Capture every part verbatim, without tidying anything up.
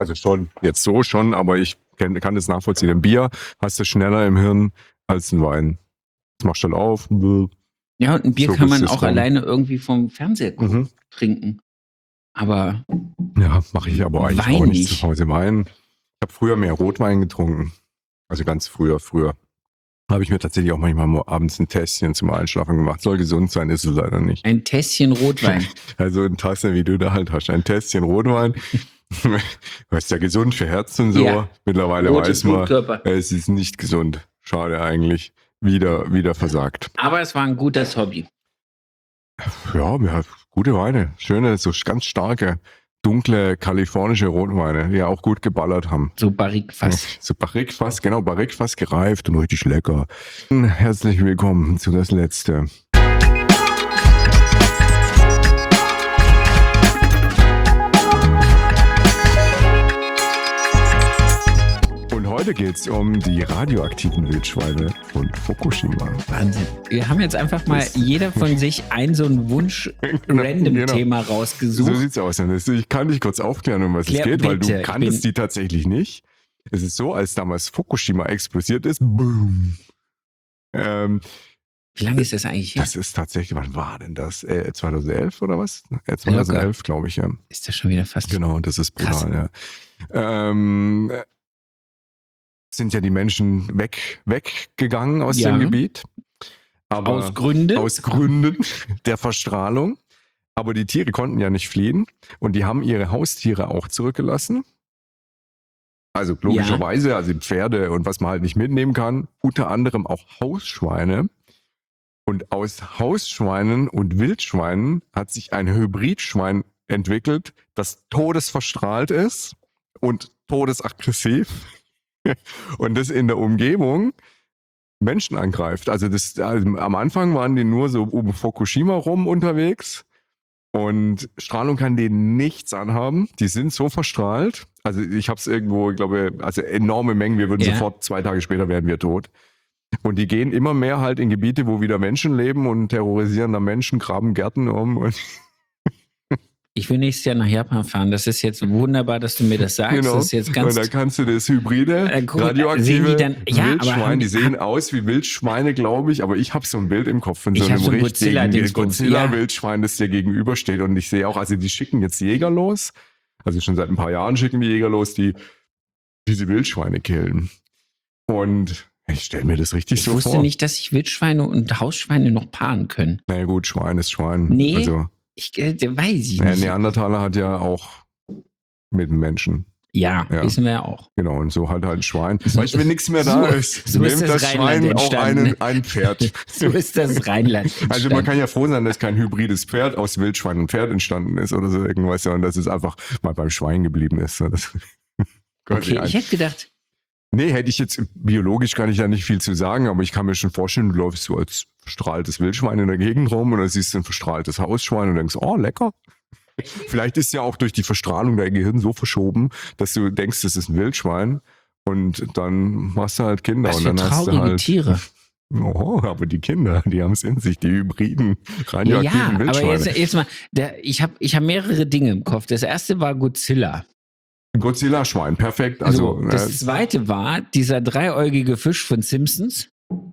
Also schon, jetzt so schon, aber ich kann, kann das nachvollziehen. Ein Bier hast du schneller im Hirn als ein Wein. Das machst du dann auf. Ja, und ein Bier So kann bist man du auch dran. alleine irgendwie vom Fernseher gucken, Mhm. trinken. Aber Ja, mache ich aber eigentlich Wein auch nicht nicht. zu Hause. Wein. Ich habe früher mehr Rotwein getrunken. Also ganz früher, früher. Habe ich mir tatsächlich auch manchmal mal abends ein Tässchen zum Einschlafen gemacht. Soll gesund sein, ist es leider nicht. ein Tässchen Rotwein. Also ein Tasse, wie du da halt hast. Ein Tässchen Rotwein. Das ist ja gesund für Herz und so. Ja. Mittlerweile Rote weiß man, Blutkörper. es ist nicht gesund. Schade eigentlich. Wieder, wieder versagt. Aber es war ein gutes Hobby. Ja, wir haben gute Weine. Schöne, so ganz starke, dunkle kalifornische Rotweine, die ja auch gut geballert haben. So Barrique-Fass. So Barrique-Fass, genau, Barrique-Fass gereift und richtig lecker. Herzlich willkommen zu das Letzte. Und heute geht es um die radioaktiven Wildschweine von Fukushima. Wahnsinn. Wir haben jetzt einfach mal Das- jeder von sich ein so ein Wunsch-Random-Thema So rausgesucht. sieht's aus. Und das- Ich kann dich kurz aufklären, um was Klär es geht, weil bitte, du ich kanntest bin- die tatsächlich nicht. Es ist so, als damals Fukushima explodiert ist, boom. Ähm, Wie lange ist das eigentlich her? das ist tatsächlich, wann war denn das? Äh, zweitausendelf oder was? Äh, zweitausendelf, glaube ich, ja. Ist das schon wieder fast... Genau, das ist Krass. brutal, ja. Ähm, äh, sind ja die Menschen weg, weggegangen aus Ja. dem Gebiet. Aber Aus Gründen? aus Gründen der Verstrahlung. Aber die Tiere konnten ja nicht fliehen und die haben ihre Haustiere auch zurückgelassen. Also logischerweise, also Pferde und was man halt nicht mitnehmen kann, unter anderem auch Hausschweine. Und aus Hausschweinen und Wildschweinen hat sich ein Hybridschwein entwickelt, das todesverstrahlt ist und todesaggressiv und das in der Umgebung Menschen angreift. Also, das, also am Anfang waren die nur so um Fukushima rum unterwegs und Strahlung kann denen nichts anhaben. Die sind so verstrahlt. Also ich habe es irgendwo, ich glaube, also enorme Mengen. Wir würden Ja. sofort, zwei Tage später wären wir tot. Und die gehen immer mehr halt in Gebiete, wo wieder Menschen leben und terrorisieren da Menschen, graben Gärten um. Und Ich will nächstes Jahr nach Japan fahren. Das ist jetzt wunderbar, dass du mir das sagst. genau. Das ist jetzt Und ganz... da kannst du das hybride, Äh, guck, radioaktive sehen die dann- ja, aber Wildschwein, haben die die- sehen aus wie Wildschweine, glaube ich. Aber ich habe so ein Bild im Kopf von so Ich hab einem so ein richtigen Godzilla-Dingsbums, ja. Godzilla-Wildschwein, das dir gegenübersteht. Und ich sehe auch, also die schicken jetzt Jäger los. Also schon seit ein paar Jahren schicken die Jäger los, die diese Wildschweine killen. Und ich stelle mir das richtig Ich so wusste vor. nicht, dass sich Wildschweine und Hausschweine noch paaren können. Na gut, Schwein ist Schwein. Nee. Also, Ich äh, weiß ich der nicht. Neandertaler hat ja auch mit dem Menschen. Ja, Ja. wissen wir ja auch. Genau, und so halt halt ein Schwein. So- Weißt du, wenn nichts mehr da so- ist, so ist nimmt das das Rheinland Schwein auch entstanden. einen, ein Pferd. So ist das Rheinland. Also man kann ja froh sein, dass kein hybrides Pferd aus Wildschwein und Pferd entstanden ist oder so irgendwas, sondern dass es einfach mal beim Schwein geblieben ist. So, das Okay, ich hätte gedacht, Nee, hätte ich jetzt, biologisch kann ich da nicht viel zu sagen, aber ich kann mir schon vorstellen, du läufst so als verstrahltes Wildschwein in der Gegend rum und dann siehst du ein verstrahltes Hausschwein und denkst, oh, lecker. Vielleicht ist ja auch durch die Verstrahlung dein Gehirn so verschoben, dass du denkst, das ist ein Wildschwein und dann machst du halt Kinder was und für dann hast du traurige halt, Tiere. oh, aber die Kinder, die haben es in sich, die hybriden, Ja, radioaktiven aber Wildschweine. jetzt, jetzt mal, der, ich habe ich hab mehrere Dinge im Kopf. Das erste war Godzilla. Godzilla-Schwein, perfekt. Also, so, das äh, zweite war dieser dreieugige Fisch von Simpsons.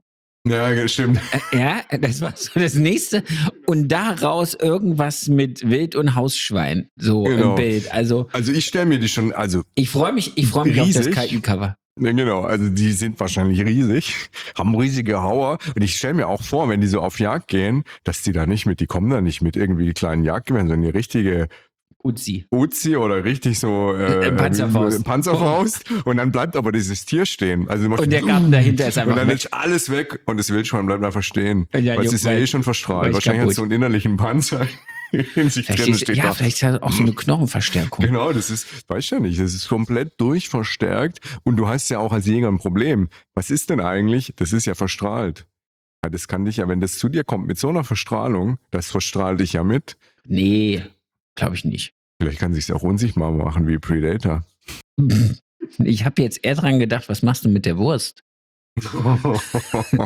ja, stimmt. Äh, Ja, das war so das nächste. Und daraus irgendwas mit Wild- und Hausschwein. So Genau. im Bild. Also Also ich stelle mir die schon, also ich freue mich, ich freue mich auf das Riesig. K I-Cover. ja, genau, also die sind wahrscheinlich riesig, haben riesige Hauer und ich stelle mir auch vor, wenn die so auf Jagd gehen, dass die da nicht mit, die kommen da nicht mit irgendwie kleinen Jagdgewehren, sondern die richtige Uzi. Uzi oder richtig so äh, Äh, Panzerfaust. Panzerfaust und dann bleibt aber dieses Tier stehen. Also man- Und der Garten dahinter ist und einfach dann weg. ist alles weg und das Wildschwein bleibt einfach stehen. Ja, weil es jo, ist ja weil- eh schon weil verstrahlt. es Wahrscheinlich hat kaputt. es so einen innerlichen Panzer in sich Vielleicht drin ist, steht ja, da. vielleicht ist das auch so eine Knochenverstärkung. Genau, das ist, weiß ja nicht, das ist komplett durchverstärkt und du hast ja auch als Jäger ein Problem. Was ist denn eigentlich? Das ist ja verstrahlt. Ja, das kann dich ja, wenn das zu dir kommt mit so einer Verstrahlung, das verstrahlt dich ja mit. Nee, glaube ich nicht. Vielleicht kann sich's auch unsichtbar machen wie Predator. Ich habe jetzt eher dran gedacht, was machst du mit der Wurst?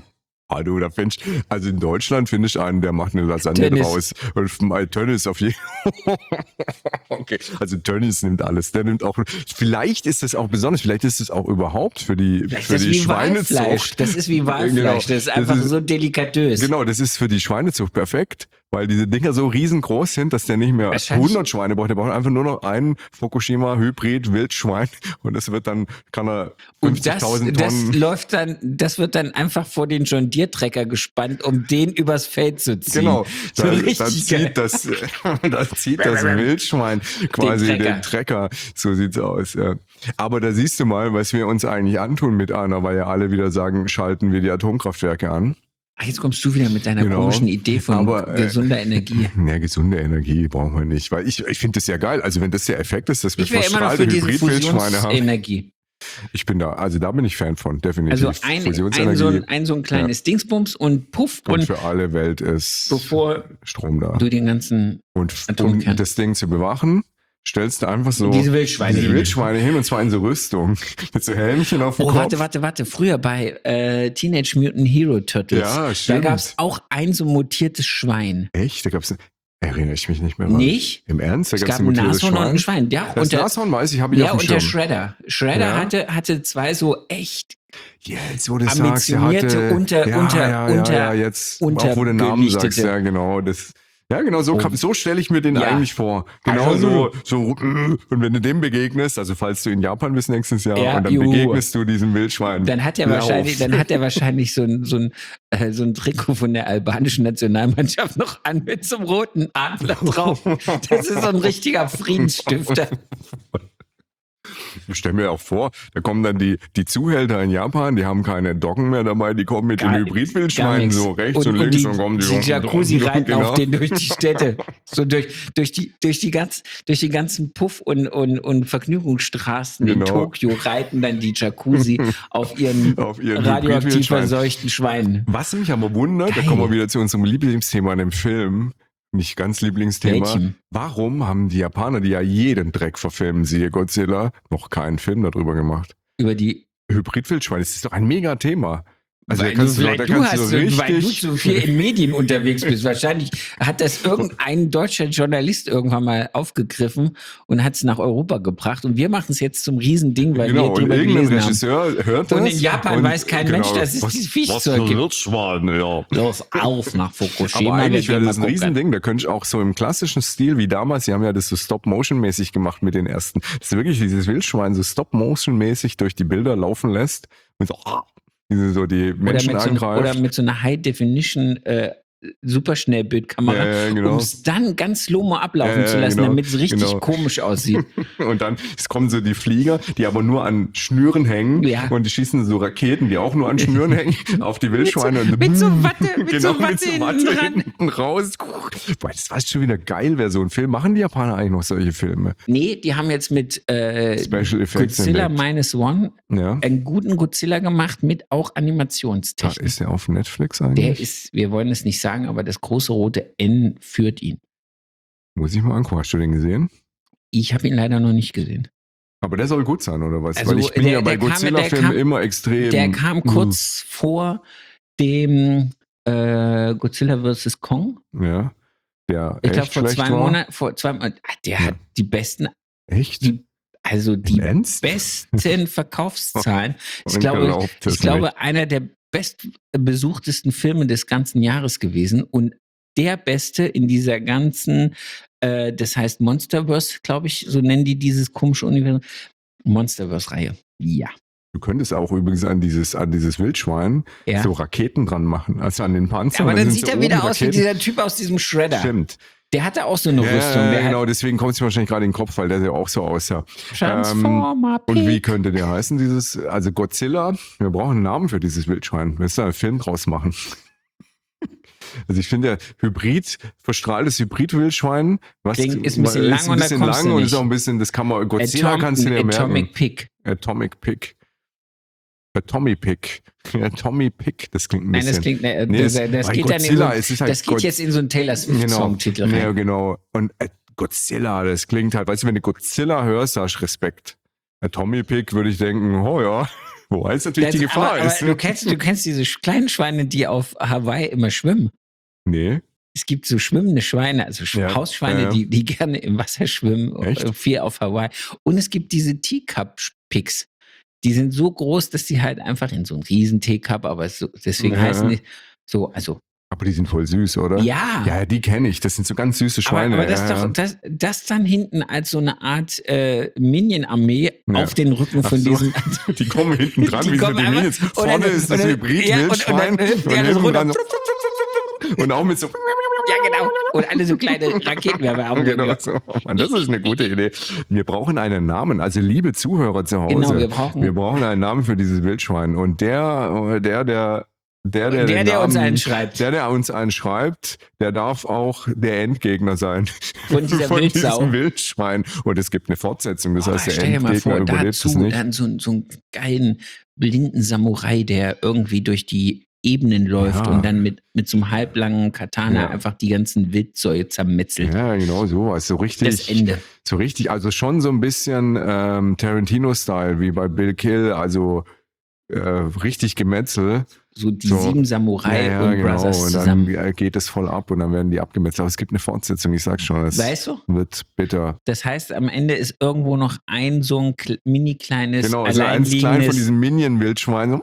Ah, du, da find ich, also in Deutschland finde ich einen, der macht eine Lasagne Tönnies. draus. Und mal Tönnies auf jeden Okay, also Tönnies nimmt alles. Der nimmt auch, vielleicht ist das auch besonders, vielleicht ist es auch überhaupt für die, Vielleicht für ist das die wie Walfleisch. Schweinezucht. Das ist wie Walfleisch. Genau. Das ist einfach Das ist- so delikatös. Genau, das ist für die Schweinezucht perfekt, weil diese Dinger so riesengroß sind, dass der nicht mehr Wahrscheinlich- hundert Schweine braucht. Der braucht einfach nur noch einen Fukushima Hybrid Wildschwein und das wird dann, kann er Und das, fünfzigtausend das Tonnen. läuft dann, das wird dann einfach vor den John Deere Trecker gespannt, um den übers Feld zu ziehen. Genau, So da, da richtig geil. zieht das, da zieht das Wildschwein quasi Den den Trecker. Trecker. So sieht's aus. Ja. Aber da siehst du mal, was wir uns eigentlich antun mit einer, weil ja alle wieder sagen, schalten wir die Atomkraftwerke an. Ach, jetzt kommst du wieder mit deiner Genau. komischen Idee von Aber, äh, gesunder Energie. Ja, gesunde Energie brauchen wir nicht, weil ich, ich finde das ja geil. Also wenn das der Effekt ist, dass wir Ich wäre immer noch für verstrahlte diese Hybridwildschweine haben. Fusionsenergie. Ich bin da, also da bin ich Fan von, definitiv. Also ein, ein, Fusionsenergie so ein, ein so ein kleines Dingsbums und Puff und und für alle Welt ist bevor Strom da. du den ganzen Und Atomkern. um das Ding zu bewachen, stellst du einfach so diese Wildschweine diese hin. Wildschweine hin und zwar in so Rüstung. Mit so Helmchen auf dem Oh, Kopf. warte, warte, warte. Früher bei äh, Teenage Mutant Hero Turtles, Ja, da stimmt. gab es auch ein so mutiertes Schwein. Echt? Da gab's, erinnere ich mich nicht mehr dran. Nicht? Im Ernst? Da Es gab's gab ein mutiertes Nashorn und ein Schwein. Ja, Das und der, Nashorn weiß ich, habe ich ja, auf dem und der Schirm. Shredder. Shredder Ja. hatte, hatte zwei so echt Jetzt, wo du sagst, der ambitionierte, hatte, unter- ja, unter- ja, ja, unter- ja, jetzt, auch wo du Namen sagst, unterbelichtete. ja, genau, das, ja, genau, so, Oh. kann- so stelle ich mir den Ja. eigentlich vor. Genau Also- so, so, und wenn du dem begegnest, also falls du in Japan bist nächstes Jahr, Ja, und dann juhu. begegnest du diesem Wildschwein. Dann hat er Lauf. wahrscheinlich, dann hat er wahrscheinlich so ein, so ein, äh, so ein Trikot von der albanischen Nationalmannschaft noch an mit so einem roten Adler drauf. Das ist so ein richtiger Friedensstifter. Ich stelle mir auch vor, da kommen dann die, die Zuhälter in Japan, die haben keine Doggen mehr dabei, die kommen mit Gar- den gar Hybridwildschweinen nix. so rechts und, und links die, und kommen die, die Jacuzzi reiten genau. auf den durch die Städte. So durch, durch, die, durch, die ganz, durch die ganzen Puff- und, und, und Vergnügungsstraßen in Genau. Tokio reiten dann die Jacuzzi auf ihren, Auf ihren radioaktiv Hybridwildschweinen. verseuchten Schweinen. Was mich aber wundert, da Geil. kommen wir wieder zu unserem Lieblingsthema in dem Film, nicht ganz Lieblingsthema. Welchem? Warum haben die Japaner, die ja jeden Dreck verfilmen, siehe Godzilla, noch keinen Film darüber gemacht? Über die Hybridwildschwein, das ist doch ein Mega-Thema. Also da weil kannst du, du, vielleicht da du kannst hast, du weil du richtig... so viel in Medien unterwegs bist. Wahrscheinlich hat das irgendein deutscher Journalist irgendwann mal aufgegriffen und hat es nach Europa gebracht. Und wir machen es jetzt zum Riesending, weil Genau, wir und drüber irgendein gelesen haben. Regisseur hört das. Und in Japan und- weiß kein Mensch, dass es was, dieses was Viechzeug für gibt. Wildschwein, ja. Los, auf nach Fukushima. Aber eigentlich wir wäre gehen das ein mal gucken. Riesending. Da könnte ich auch so im klassischen Stil wie damals, die haben ja das so Stop-Motion-mäßig gemacht mit den ersten. Das ist wirklich dieses Wildschwein so Stop-Motion-mäßig durch die Bilder laufen lässt und so, ah, diese so die Oder Menschen mit, so, angreift. oder mit so einer High-Definition äh, Superschnellbildkamera, Ja, ja, genau. um es dann ganz slow ablaufen Ja, ja, zu lassen, genau, damit es richtig genau. komisch aussieht. Und dann es kommen so die Flieger, die aber nur an Schnüren hängen Ja. und die schießen so Raketen, die auch nur an Schnüren hängen, auf die Wildschweine. und mit so Watte- mit genau, so Watte mit so hinten Watte dran. hinten raus. Boah, das war schon wieder geil, wäre so ein Film. Machen die Japaner eigentlich noch solche Filme? Nee, die haben jetzt mit äh, Special Effects Godzilla entdeckt. Minus One Ja. einen guten Godzilla gemacht mit auch Da Animationstechnik. ist er auf Netflix eigentlich. Der ist, wir wollen es nicht sagen, aber das große rote N führt ihn. Muss ich mal angucken. Hast du den gesehen? Ich habe ihn leider noch nicht gesehen. Aber der soll gut sein, oder was? Also, Weil ich bin der- ja bei der kam- der Godzilla-Filmen kam- immer extrem. Der kam kurz vor dem äh, Godzilla versus. Kong. Ja. Der Ich glaube echt vor schlecht zwei war. Monaten, vor zwei Monaten. Ah, Der Ja. hat die besten, Echt? die, also die Im Ernst? besten Verkaufszahlen. Ich Und glaube, glaubt es ich glaube, nicht. einer der bestbesuchtesten Filme des ganzen Jahres gewesen und der beste in dieser ganzen, äh, das heißt Monsterverse, glaube ich, so nennen die dieses komische Universum. Monsterverse-Reihe. Ja. Du könntest auch übrigens an dieses, an dieses Wildschwein Ja. so Raketen dran machen, also an den Panzer. Aber und dann sind sieht so er wieder oben aus wie Raketen. dieser Typ aus diesem Shredder. Stimmt. Der hatte auch so eine Ja, Rüstung. ja, Der genau, hat deswegen kommt es mir wahrscheinlich gerade in den Kopf, weil der ja auch so aussah. Transformer Und wie Pig. könnte der heißen, dieses, also Godzilla? Wir brauchen einen Namen für dieses Wildschwein. Wir müssen da einen Film draus machen. Also ich finde, der Hybrid, verstrahltes Hybrid-Wildschwein, was Ding ist ein bisschen lang und da bisschen kommst lang du und nicht. ist auch ein bisschen, das kann man, Godzilla Atom, kannst du dir merken. Atomic Pig. Atomic Pig. Atomic Pig. Atomic Pig, das klingt ein Nein, bisschen. das klingt, äh, Nee, das, es- das bei geht dann in so, Godzilla, es ist halt das geht Gott- jetzt in so einen Taylor Swift-Songtitel Ja, rein. genau. Und äh, Godzilla, das klingt halt, weißt du, wenn du Godzilla hörst, hast du Respekt. Atomic Pig würde ich denken, oh ja, Wobei es natürlich Das, die Gefahr aber, ist. aber du kennst, du kennst diese kleinen Schweine, die auf Hawaii immer schwimmen. Nee. Es gibt so schwimmende Schweine, also Ja, Hausschweine, ja, ja. Die, die gerne im Wasser schwimmen, Echt? äh, viel auf Hawaii. Und es gibt diese Teacup-Picks. Die sind so groß, dass die halt einfach in so einen riesen Teacup, aber so, deswegen Ja. heißen die so, also Aber die sind voll süß, oder? ja. Ja, die kenne ich. Das sind so ganz süße Aber, Schweine. aber das ja, doch, ja. das, das dann hinten als so eine Art äh, Minion-Armee Ja. auf den Rücken Ach von so. diesen. Die kommen hinten dran, Die wie so kommen die einfach- Minions. und Vorne dann- ist das und dann- Hybrid-Wildschwein. ja, und- und dann- ja, das hinten runter. dran so und auch mit so Ja, genau. Und alle so kleine Raketenwerfer haben. genau so. Oh Mann, das ist eine gute Idee. Wir brauchen einen Namen. Also liebe Zuhörer zu Hause, Genau, wir brauchen- wir brauchen einen Namen für dieses Wildschwein. Und der, der, der Der, der, Der, den der uns Namen- einen schreibt. Der, der uns einen schreibt, der darf auch der Endgegner sein. Von dieser Wildsau. diesem Wildschwein. Und es gibt eine Fortsetzung. Das Oh, heißt, der stell dir mal Endgegner vor, überlebt dazu es nicht. dann so, so einen geilen blinden Samurai, der irgendwie durch die Ebenen läuft Ja. und dann mit, mit so einem halblangen Katana Ja. einfach die ganzen Wildsäue zermetzelt. Ja, genau sowas. So richtig. Das Ende. So richtig, also schon so ein bisschen ähm, Tarantino-Style, wie bei Bill Kill, also äh, richtig Gemetzel. So die So. sieben Samurai Ja, ja, und genau. Brothers Und dann zusammen. geht es voll ab und dann werden die abgemetzelt. Aber es gibt eine Fortsetzung, ich sag schon, es Weißt du? wird bitter. Das heißt, am Ende ist irgendwo noch ein so ein kle- mini kleines, Genau, also eins klein von alleinliegendes diesen Minion-Wildschweinen.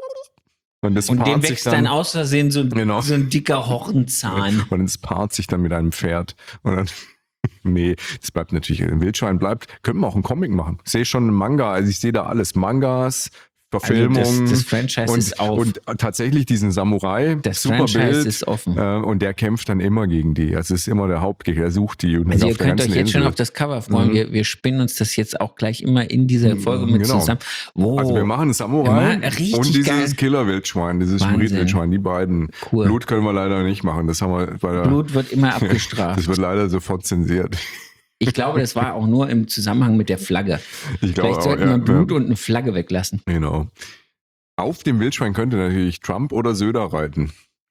Und das und dem paart sich wächst dann aus Versehen so, Genau. so ein dicker Hornzahn. Und es paart sich dann mit einem Pferd. Und dann, nee, das bleibt natürlich, ein Wildschwein bleibt. Könnten wir auch einen Comic machen. Ich sehe schon einen Manga, also ich sehe da alles. Mangas, Verfilmungen. Also das, das Franchise und, ist auf. und tatsächlich diesen Samurai, das super Franchise Bild. ist offen. Äh, und der kämpft dann immer gegen die. Also es ist immer der Hauptgegner, er sucht die. Und Also auf ihr der könnt euch ganzen jetzt schon Insel. auf das Cover freuen. Mhm. Wir, wir spinnen uns das jetzt auch gleich immer in dieser Folge mit Genau. zusammen. Wow. Also wir machen Samurai Ja, richtig und dieses geil. Killer-Wildschwein, dieses Wahnsinn. Hybrid-Wildschwein, die beiden. Cool. Blut können wir leider nicht machen. Das haben wir bei der, Blut wird immer abgestraft. das wird leider sofort zensiert. Ich glaube, das war auch nur im Zusammenhang mit der Flagge. Ich glaube Vielleicht auch, sollten ja, wir Blut ja. und eine Flagge weglassen. Genau. Auf dem Wildschwein könnte natürlich Trump oder Söder reiten.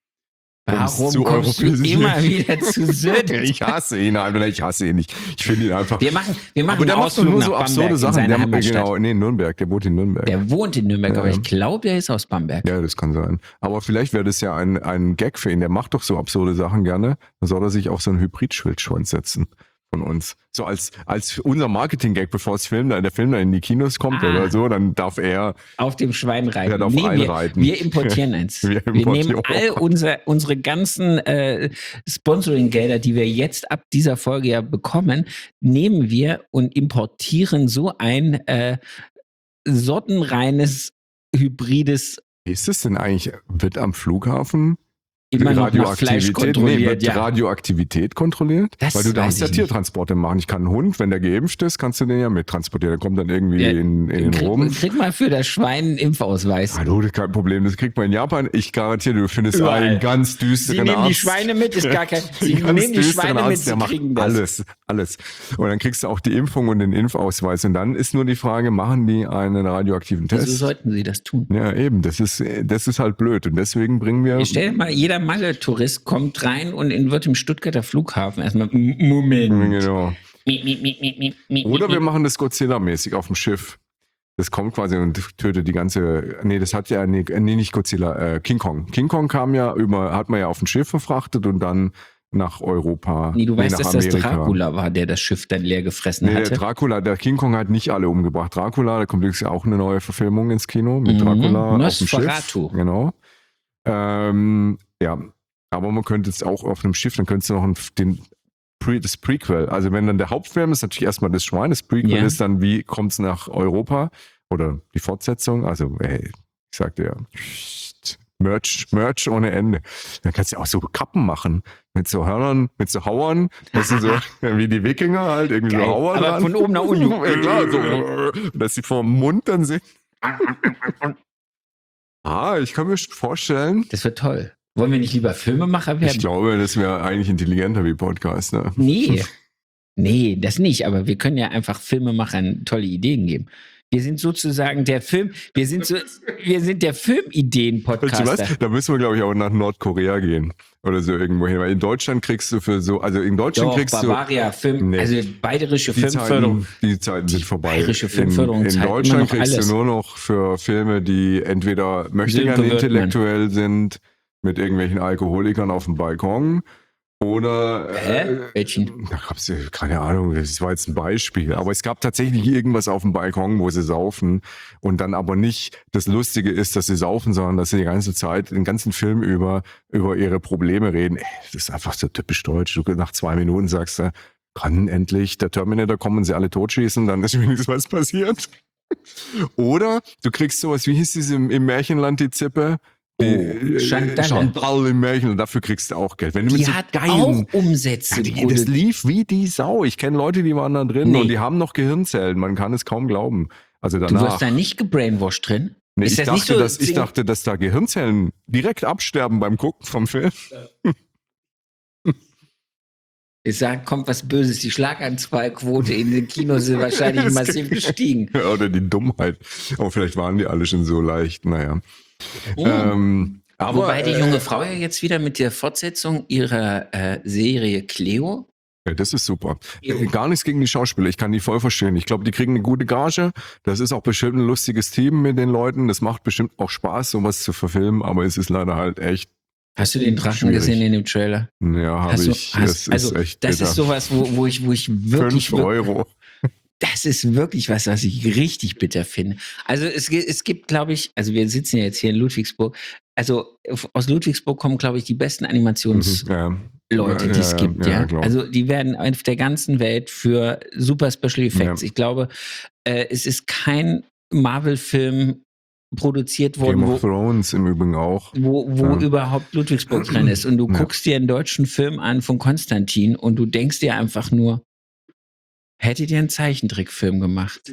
Um's Warum zu kommst du europäisieren. immer wieder zu Söder? Ich hasse ihn einfach, ich hasse ihn nicht. Ich finde ihn einfach. Wir machen, wir machen aber der einen macht doch Ausflug nur nach so Bamberg absurde in Sachen. seiner Der, Heimatstadt. genau, nee, in Nürnberg. Der wohnt in Nürnberg. Der wohnt in Nürnberg, Ja. aber ich glaube, der ist aus Bamberg. Ja, das kann sein. Aber vielleicht wäre das ja ein, ein Gag für ihn. Der macht doch so absurde Sachen gerne. Dann soll er sich auch so einen Hybrid-Schwildschwein setzen von uns. So als, als unser Marketing-Gag, bevor das Film, der Film dann in die Kinos kommt Ah. oder so, dann darf er. Auf dem Schwein reiten. Ja, auf nee, wir, einreiten. wir importieren eins. Wir Wir, importieren. nehmen all unser, unsere ganzen äh, Sponsoring-Gelder, die wir jetzt ab dieser Folge ja bekommen, nehmen wir und importieren so ein äh, sortenreines, hybrides, Ist es denn eigentlich, wird am Flughafen immer noch nach Fleisch nee, kontrolliert. wird Ja. Radioaktivität kontrolliert? Das Weil du darfst ja weiß ich nicht. Tiertransporte machen. Ich kann einen Hund, wenn der geimpft ist, kannst du den ja mittransportieren. Der kommt dann irgendwie Ja, in, in den krieg, Rum. krieg mal für das Schwein einen Impfausweis. Hallo, das ist kein Problem. Das kriegt man in Japan. Ich garantiere, du findest Überall. einen ganz Sie düsteren nehmen Arzt. die Schweine mit, ist gar kein. Sie Einen ganz nehmen die düsteren Schweine mit, Arzt, sie der macht kriegen das. alles, alles. Und dann kriegst du auch die Impfung und den Impfausweis. Und dann ist nur die Frage, machen die einen radioaktiven Wieso Test? sollten sie das tun? Ja, eben. Das ist, das ist halt blöd. Und deswegen bringen wir. Ich stell dir mal, jeder Malle-Tourist kommt rein und in, wird im Stuttgarter Flughafen erstmal, M- Moment. Genau. Mi, mi, mi, mi, mi, mi, Oder mi. wir machen das Godzilla-mäßig auf dem Schiff. Das kommt quasi und tötet die ganze. Nee, das hat ja. Nee, nee nicht Godzilla, äh, King Kong. King Kong kam ja über, hat man ja auf dem Schiff verfrachtet und dann nach Europa. Nee, du weißt, nach dass das Amerika. Dracula war, der das Schiff dann leer gefressen Nee, der hatte. Dracula, der King Kong hat nicht alle umgebracht. Dracula, da kommt übrigens ja auch eine neue Verfilmung ins Kino mit Mhm. Dracula auf dem Schiff. Nosferatu. Genau. Ähm, ja, aber man könnte es auch auf einem Schiff, dann könntest du noch einen, den Pre, das Prequel. Also wenn dann der Hauptfilm ist, natürlich erstmal das Schwein, das Prequel Ja. ist dann, wie kommt es nach Europa oder die Fortsetzung. Also, ey, ich sagte ja, Merch, Merch ohne Ende. Dann kannst du auch so Kappen machen mit so Hörnern, mit so Hauern. Das sind so wie die Wikinger halt, irgendwie Geil. so Hauern. Aber dran. von oben nach unten. Ja, klar, so, dass sie vor dem Mund dann sind. Ah, ich kann mir schon vorstellen. Das wird toll. Wollen wir nicht lieber Filmemacher werden? Ich glaube, das wäre eigentlich intelligenter wie Podcast. Ne? Nee. Nee, das nicht. Aber wir können ja einfach Filmemachern tolle Ideen geben. Wir sind sozusagen der Film, wir sind so, wir sind der Filmideen-Podcaster. Weißt du was? Da müssen wir, glaube ich, auch nach Nordkorea gehen. Oder so irgendwo hin. Weil in Deutschland kriegst du für so, also in Deutschland Doch, kriegst Bavaria, du. Film, Nee. also bayerische Die Filmförderung. Zeiten, die Zeiten sind vorbei. Bayerische Filmförderung in, in zahlt immer Deutschland noch kriegst alles. du nur noch für Filme, die entweder möchtegern Sönke Wirtmann. intellektuell sind, mit irgendwelchen Alkoholikern auf dem Balkon. Oder Hä? äh, Welchen? da gab's ja, keine Ahnung, das war jetzt ein Beispiel. Aber es gab tatsächlich irgendwas auf dem Balkon, wo sie saufen. Und dann aber nicht das Lustige ist, dass sie saufen, sondern dass sie die ganze Zeit, den ganzen Film über, über ihre Probleme reden. Ey, das ist einfach so typisch deutsch. Du nach zwei Minuten sagst, äh, kann endlich der Terminator kommen und sie alle totschießen, dann ist wenigstens was passiert. Oder du kriegst sowas, wie hieß das im, im Märchenland, die Zippe? Oh, Chantal. Chantal im Märchen, dafür kriegst du auch Geld. Wenn du Die mit so hat geilen, auch Umsätze. ja, die, das produziert. lief wie die Sau. Ich kenne Leute, die waren da drin Nee. und die haben noch Gehirnzellen. Man kann es kaum glauben. Also Du danach. wirst da nicht gebrainwashed drin? Nee, Ist ich, das dachte, nicht so dass, ich Ding- dachte, dass da Gehirnzellen direkt absterben beim Gucken vom Film. Ich sage, kommt was Böses. Die Schlaganfallquote in den Kinos ist wahrscheinlich massiv gestiegen. Oder die Dummheit. Aber vielleicht waren die alle schon so leicht. Naja. Oh. Ähm, aber, Wobei die äh, junge Frau ja jetzt wieder mit der Fortsetzung ihrer äh, Serie Cleo. Ja, das ist super. Jo. Äh, Gar nichts gegen die Schauspieler, ich kann die voll verstehen. Ich glaube, die kriegen eine gute Gage. Das ist auch bestimmt ein lustiges Team mit den Leuten. Das macht bestimmt auch Spaß, sowas zu verfilmen, aber es ist leider halt echt, Hast du den Drachen Schwierig. gesehen in dem Trailer? ja, habe Hast du- ich. hast- das also, ist echt das bitter. ist sowas, wo, wo ich, wo ich wirklich, Fünf wirklich Euro. das ist wirklich was, was ich richtig bitter finde. Also es, gi- es gibt, glaube ich, also wir sitzen ja jetzt hier in Ludwigsburg. Also aus Ludwigsburg kommen, glaube ich, die besten Animationsleute, Mhm, ja. die es Ja, gibt. ja, Ja, klar. also die werden auf der ganzen Welt für super Special Effects. Ja. Ich glaube, äh, es ist kein Marvel-Film produziert worden, Game wo, of Thrones im Übrigen auch. wo, wo Ja. überhaupt Ludwigsburg drin ist. Und du Ja. guckst dir einen deutschen Film an von Konstantin und du denkst dir einfach nur, hättet ihr einen Zeichentrickfilm gemacht?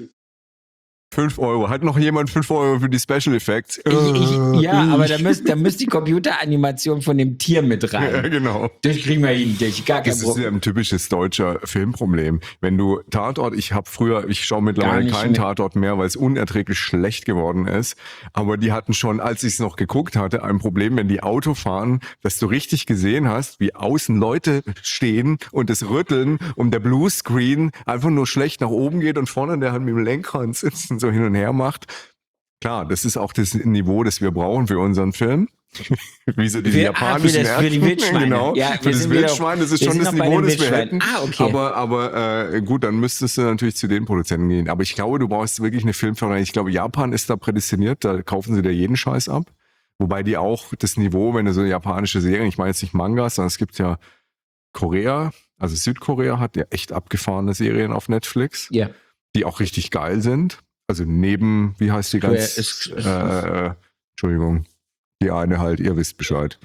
Fünf Euro. Hat noch jemand fünf Euro für die Special Effects? Ich, ich, ja, Äh, aber ich. da müsste da müsst die Computeranimation von dem Tier mit Ja, rein. genau. Das kriegen wir hin, das gar kein Das ist ja Problem. ein typisches deutscher Filmproblem. Wenn du Tatort, ich habe früher, ich schaue mittlerweile nicht keinen mehr. Tatort mehr, weil es unerträglich schlecht geworden ist. Aber die hatten schon, als ich es noch geguckt hatte, ein Problem, wenn die Auto fahren, dass du richtig gesehen hast, wie außen Leute stehen und das Rütteln und der Bluescreen einfach nur schlecht nach oben geht und vorne der halt mit dem Lenkrad sitzt und so hin und her macht. Klar, das ist auch das Niveau, das wir brauchen für unseren Film. Wie so diese Für- ah, japanischen für das- für die Erdnuss, Wildschweine. Genau, Ja, für wir das sind wieder- Wildschwein, das ist wir schon sind das noch bei Niveau, den das wir Wildschweinen. hätten. Ah, okay. Aber, aber äh, gut, dann müsstest du natürlich zu den Produzenten gehen. Aber ich glaube, du brauchst wirklich eine Filmförderung. Ich glaube, Japan ist da prädestiniert, da kaufen sie dir jeden Scheiß ab. Wobei die auch das Niveau, wenn du so japanische Serien, ich meine jetzt nicht Mangas, sondern es gibt ja Korea, also Südkorea hat ja echt abgefahrene Serien auf Netflix, Ja, die auch richtig geil sind. Also neben, wie heißt die Korea ganz, ist- ist- äh, Entschuldigung, die eine halt, ihr wisst Bescheid.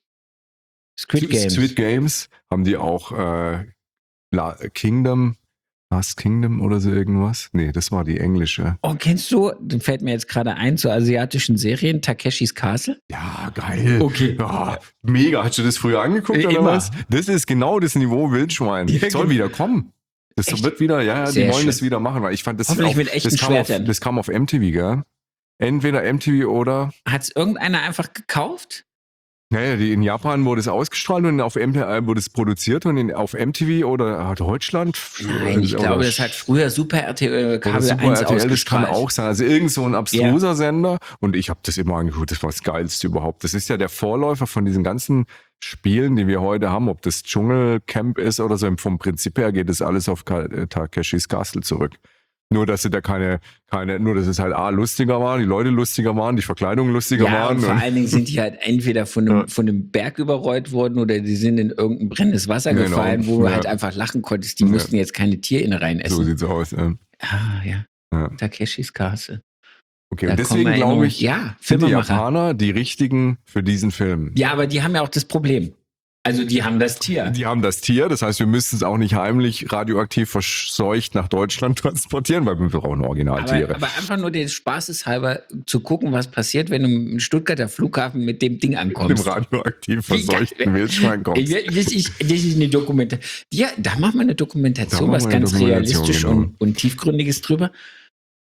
Squid Games. Squid Games haben die auch äh, La Kingdom, Last Kingdom oder so irgendwas? Nee, das war die englische. Oh, kennst du, das fällt mir jetzt gerade ein, zu asiatischen Serien, Takeshis Castle? Ja, geil. Okay. Ja, mega. Hast du das früher angeguckt oder Immer. was? Das ist genau das Niveau Wildschwein. Ja, Soll genau. wieder kommen. Das Echt? wird wieder, ja, ja, die Sehr wollen schön. das wieder machen, weil ich fand das Hoffentlich auch, mit echten das, kam auf, Schwertern. das kam auf M T V, gell? Entweder M T V oder, Hat es irgendeiner einfach gekauft? naja, die, in Japan wurde es ausgestrahlt und auf M T V wurde es produziert und in, auf M T V oder ah, Deutschland. Nein, ich oder glaube, das hat früher Super R T L Oder Kabel Super eins R T L, das kann ausgestrahlt. auch sein. Also irgend so ein abstruser Sender. Und ich habe das immer angeguckt, das war das Geilste überhaupt. Das ist ja der Vorläufer von diesen ganzen Spielen, die wir heute haben. Ob das Dschungelcamp ist oder so. Vom Prinzip her geht das alles auf Ka- äh, Takeshis Castle zurück. Nur, dass sie da keine, keine, nur, dass es halt A, lustiger war, die Leute lustiger waren, die Verkleidungen lustiger Ja, waren. und vor und- allen Dingen sind die halt entweder von einem, Ja. von einem Berg überrollt worden oder die sind in irgendein brennendes Wasser Genau. gefallen, wo du Ja. halt einfach lachen konntest. Die Ja. mussten jetzt keine Tierinnereien so essen. sieht's aus. Ja. Ah, ja. Ja. Takeshis Castle. Okay, Da und deswegen kommen glaube Erinnerungen. ich, ja, sind die Filmemacher. Japaner die richtigen für diesen Film. Ja, aber die haben ja auch das Problem. Also die haben das Tier. Die haben das Tier, das heißt, wir müssen es auch nicht heimlich radioaktiv verseucht nach Deutschland transportieren, weil wir brauchen Originaltiere. Aber, aber einfach nur des Spaßes halber zu gucken, was passiert, wenn du im Stuttgarter Flughafen mit dem Ding Mit dem ankommst. radioaktiv Wie verseuchten geil. Wildschwein Ey, kommst. Das ist, das ist eine Dokumentation. Ja, da machen wir eine Dokumentation, Da machen was wir eine ganz Dokumentation, realistisch genau. und, und tiefgründiges drüber.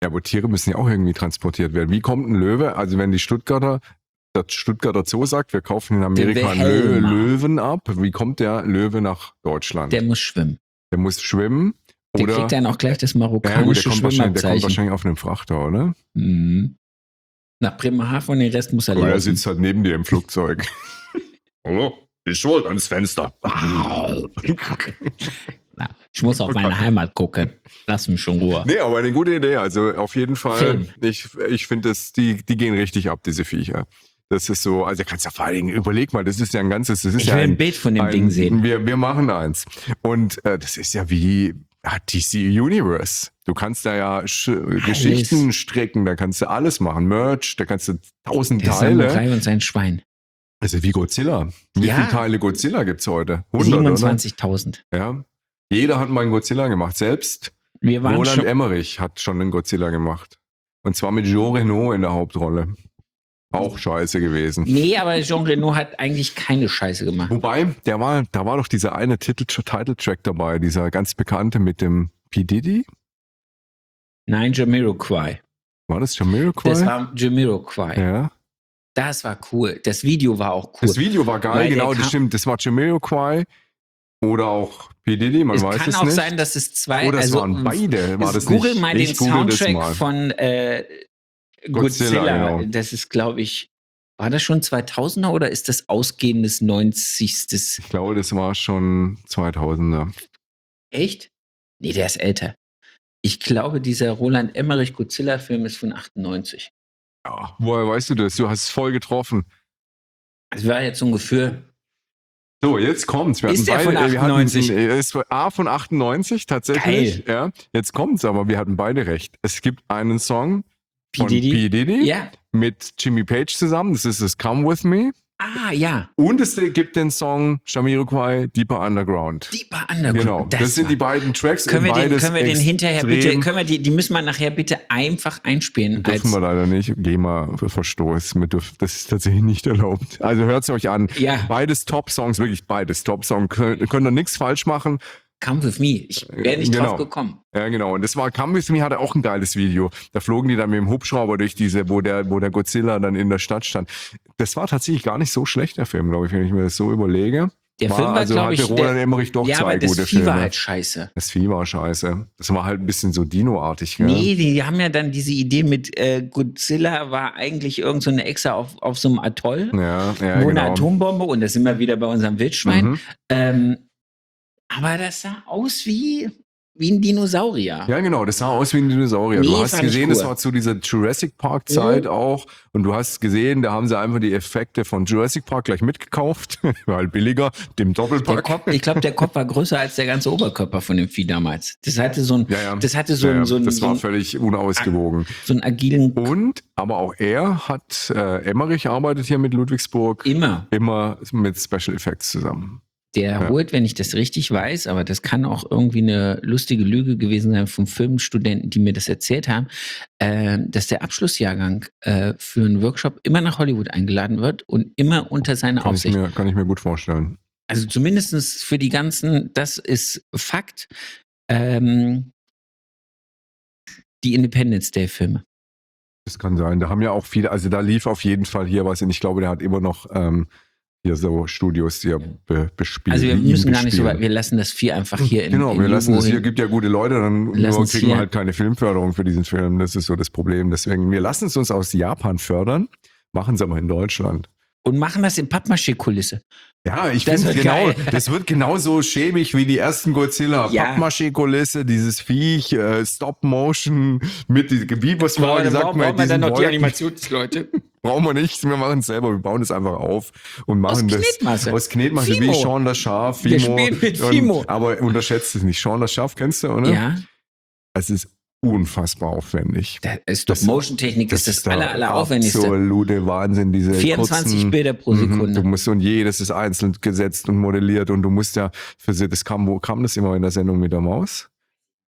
Ja, aber Tiere müssen ja auch irgendwie transportiert werden. Wie kommt ein Löwe? Also wenn die Stuttgarter, der Stuttgarter Zoo sagt, wir kaufen in Amerika einen Lö Löwen ab, wie kommt der Löwe nach Deutschland? Der muss schwimmen. Der muss schwimmen. Der oder, kriegt dann auch gleich das marokkanische ja, gut, der kommt, wahrscheinlich, der kommt Schwimmabzeichen. wahrscheinlich auf einem Frachter, oder? Mhm. Nach Bremerhaven und den Rest muss er Oder laufen. er sitzt halt neben dir im Flugzeug. Hallo, die Schuld ans Fenster. Na, ich muss auf meine Heimat gucken. Lass mich schon Ruhe. Nee, aber eine gute Idee. Also auf jeden Fall, Film. ich, ich finde, das, die, die gehen richtig ab, diese Viecher. Das ist so, also kannst ja vor allen Dingen, überleg mal, das ist ja ein ganzes, das ist Ich ja will ein, ein Bild von dem ein, Ding sehen. Wir, wir machen eins. Und äh, das ist ja wie ja, D C Universe. Du kannst da ja Sch- Geschichten stricken, da kannst du alles machen. Merch, da kannst du tausend Der Teile. Samurai und sein Schwein. Also wie Godzilla. Wie Ja. viele Teile Godzilla gibt's heute? hundert, siebenundzwanzigtausend. oder? Ja. Jeder hat mal einen Godzilla gemacht. Selbst Wir waren Roland schon. Emmerich hat schon einen Godzilla gemacht. Und zwar mit Jean Reno in der Hauptrolle. Auch scheiße gewesen. Nee, aber Jean Reno hat eigentlich keine Scheiße gemacht. Wobei, der war, da war doch dieser eine Titel, Titeltrack dabei, dieser ganz bekannte mit dem P. Diddy. Nein, Jamiroquai. War das Jamiroquai? Das war Jamiroquai. ja. Das war cool. Das Video war auch cool. Das Video war geil, Weil der genau, kam- das stimmt. Das war Jamiroquai oder auch P. Diddy, man es weiß kann es auch nicht. sein, dass es zwei. Oder es also, waren beide. War das Google nicht? mal den Ich google das Soundtrack mal. von äh, Godzilla, Godzilla. genau. Das ist, glaube ich, war das schon zweitausender oder ist das ausgehendes neunzigstes? Ich glaube, das war schon zweitausender. Echt? Nee, der ist älter. Ich glaube, dieser Roland Emmerich Godzilla-Film ist von achtundneunzig. Ja, woher weißt du das? Du hast es voll getroffen. Das war jetzt so ein Gefühl. So, jetzt kommt's. Wir Ist hatten der von beide, wir hatten- achtundneunzig? äh, Es war A von achtundneunzig, tatsächlich. Ja, jetzt kommt's, aber wir hatten beide recht. Es gibt einen Song P. von Diddy? P. Diddy Ja. mit Jimmy Page zusammen. Das ist das Come With Me. Ah, ja. Und es gibt den Song Jamiroquai, Deeper Underground. Deeper Underground. Genau, das, sind war- die beiden Tracks. Können wir, den, beides können wir den hinterher bitte, extrem- können wir die, die müssen wir nachher bitte einfach einspielen. Als, Dürfen wir leider nicht. GEMA-Verstoß. Das ist tatsächlich nicht erlaubt. Also hört es euch an. ja, Beides Top-Songs, wirklich beides Top-Songs. Könnt, könnt ihr nichts falsch machen. Come With Me. Ich wäre nicht Genau. drauf gekommen. Ja, genau. Und das war Come With Me hatte auch ein geiles Video. Da flogen die dann mit dem Hubschrauber durch diese, wo der, wo der Godzilla dann in der Stadt stand. Das war tatsächlich gar nicht so schlecht, der Film, glaube ich, wenn ich mir das so überlege. Der war, Film war, also glaube hatte ich, Roland der, Emmerich doch ja, zwei aber das gute Vieh Filme. war halt scheiße. Das Vieh war scheiße. Das war halt ein bisschen so Dino-artig, gell? Nee, die haben ja dann diese Idee mit äh, Godzilla war eigentlich irgend so eine Exe auf, auf so einem Atoll, Ja, ja, wo eine genau. Atombombe, und da sind wir wieder bei unserem Wildschwein. Mhm. Ähm, aber das sah aus wie, wie ein Dinosaurier. Ja, genau, das sah aus wie ein Dinosaurier. Nee, du hast fand ich gesehen, cool. das war zu dieser Jurassic Park Zeit Mhm. auch. Und du hast gesehen, da haben sie einfach die Effekte von Jurassic Park gleich mitgekauft. War halt billiger, dem Der Doppelpack. Kopf, ich glaube, der Kopf war größer als der ganze Oberkörper von dem Vieh damals. Das hatte so ein, Ja, ja. das hatte so, Ja, ja, ein, so, ein, das so, war ein, völlig unausgewogen. so einen agilen Und, aber auch er hat, äh, Emmerich arbeitet hier mit Ludwigsburg immer. immer mit Special Effects zusammen. Der Ja. holt, wenn ich das richtig weiß, aber das kann auch irgendwie eine lustige Lüge gewesen sein von Filmstudenten, die mir das erzählt haben, äh, dass der Abschlussjahrgang äh, für einen Workshop immer nach Hollywood eingeladen wird und immer unter seiner Kann ich, Aufsicht. mir, kann ich mir gut vorstellen. Also zumindest für die ganzen, das ist Fakt, ähm, die Independence Day Filme. Das kann sein. Da haben ja auch viele, also da lief auf jeden Fall hier was und ich glaube, der hat immer noch ähm, hier so Studios, die er be bespielt. Also wir die ihn müssen gar nicht so bespielen. weit, wir lassen das Vieh einfach hier in Genau, in wir lassen das Jubo hier, hin. gibt ja gute Leute, dann Lassen nur es kriegen wir hier. halt keine Filmförderung für diesen Film. Das ist so das Problem. Deswegen, wir lassen es uns aus Japan fördern, machen es aber in Deutschland. Und machen das in Pappmaché-Kulisse. Ja, ich Das finde wird genau, geil. das wird genauso schäbig wie die ersten Godzilla. Ja. Pappmaché-Kulisse, dieses Viech, äh, Stop-Motion, mit, wie was vorher gesagt Warum braucht man dann noch die Wolken. Animationsleute? Brauchen wir nicht, wir machen es selber, wir bauen es einfach auf und machen Aus das Knetmasse. aus Knetmasse, Fimo. wie Sean das Schaf, Wir Fimo. spielen mit Und- Fimo. Aber unterschätzt es nicht, Sean das Schaf kennst du, oder? Ja, Es ist unfassbar aufwendig. der Stop-Motion-Technik ist das der aller, aller aufwendigste. absolute Wahnsinn, diese vierundzwanzig kurzen, Bilder pro Mhm, Sekunde. Du musst, und jedes ist einzeln gesetzt und modelliert und du musst ja, für sie, das kam, wo kam das immer in der Sendung mit der Maus?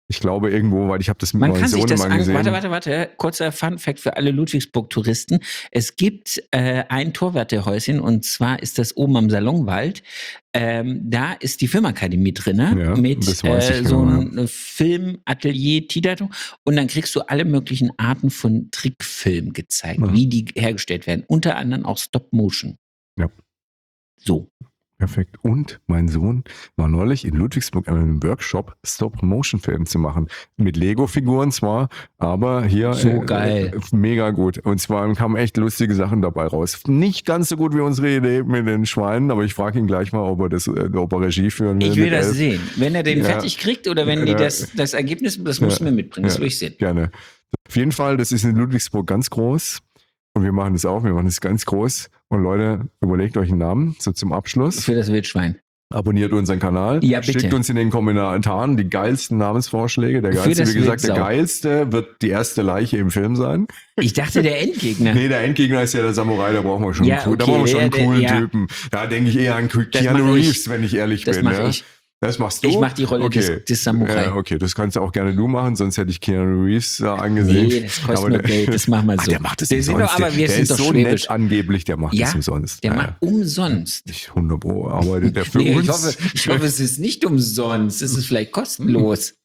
Ich glaube irgendwo, weil ich habe das mit Man meinem kann sich Sohn das mal an, gesehen. warte, warte, warte, kurzer Fun-Fact für alle Ludwigsburg-Touristen. Es gibt äh, ein Torwärterhäuschen und zwar ist das oben am Salonwald. Ähm, da ist die Filmakademie drin, Ja, mit das weiß ich äh, so genau, einem Filmatelier, Tierleitung und dann kriegst du alle möglichen Arten von Trickfilmen gezeigt, Ja. wie die hergestellt werden, unter anderem auch Stop-Motion. Ja. So. Perfekt. Und mein Sohn war neulich in Ludwigsburg in einem Workshop, Stop-Motion-Film zu machen. Mit Lego-Figuren zwar, aber hier So äh, geil. Äh, mega gut. Und zwar kamen echt lustige Sachen dabei raus. Nicht ganz so gut wie unsere Idee mit den Schweinen, aber ich frage ihn gleich mal, ob er, das, äh, ob er Regie führen will. Ich will mit das elf. sehen. Wenn er den Ja. fertig kriegt oder wenn die Ja. das, das Ergebnis, das musst du Ja. mir mitbringen, das Ja. will ich sehen. Gerne. Auf jeden Fall, das ist in Ludwigsburg ganz groß. Und wir machen das auch, wir machen das ganz groß. Und Leute, überlegt euch einen Namen, so zum Abschluss. Für das Wildschwein. Abonniert unseren Kanal. Ja, bitte. Schickt uns in den Kommentaren die geilsten Namensvorschläge. Der Für geilste, das wie gesagt, der Wildsau. geilste wird die erste Leiche im Film sein. Ich dachte, der Endgegner. Nee, der Endgegner ist ja der Samurai, da brauchen wir schon, Ja, einen, cool- da okay, brauchen wir schon einen der- der- coolen ja. Typen. Da denke ich eher an Das Keanu mach ich. Reeves, wenn ich ehrlich Das bin. mache ja. ich. Das machst du? Ich mach die Rolle okay. des, des Samurai. Ja, okay, das kannst du auch gerne du machen, sonst hätte ich Keanu Reeves äh, angesehen. Nee, das kostet Aber nur der- Geld, das machen wir Ach, so. der macht das Der sind umsonst. doch, aber wir der sind ist doch so schwäbisch. nett angeblich, der macht Ja, das umsonst. Der Ja, macht umsonst. nicht hundert Pro arbeitet der für Nee, uns. ich, hoffe, ich hoffe, es ist nicht umsonst. Es ist vielleicht kostenlos.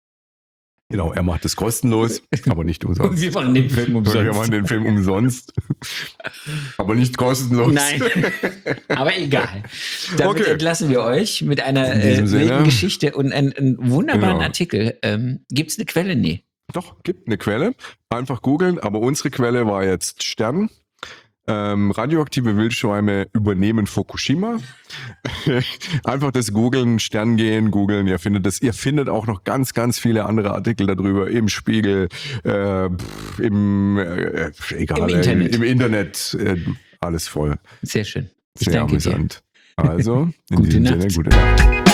Genau, er macht das kostenlos, aber nicht Und umsonst. wir machen den Film Und wir machen umsonst. den Film umsonst, aber nicht kostenlos. Nein, aber egal. Damit Okay. entlassen wir euch mit einer In äh, diesem Sinne. wilden Geschichte und einem, einem wunderbaren Genau. Artikel. Ähm, Gibt es eine Quelle? Nee. Doch, gibt eine Quelle. Einfach googeln, aber unsere Quelle war jetzt Stern. Ähm, radioaktive Wildschweine übernehmen Fukushima. Einfach das googeln, Stern gehen, googeln. Ihr findet das. Ihr findet auch noch ganz, ganz viele andere Artikel darüber im Spiegel, äh, pff, im äh, egal, Im Internet. Im, im Internet äh, alles voll. Sehr schön. Ich Sehr danke dir. amüsant. Also, in Gute diesem Nacht. Sinne, gute Nacht.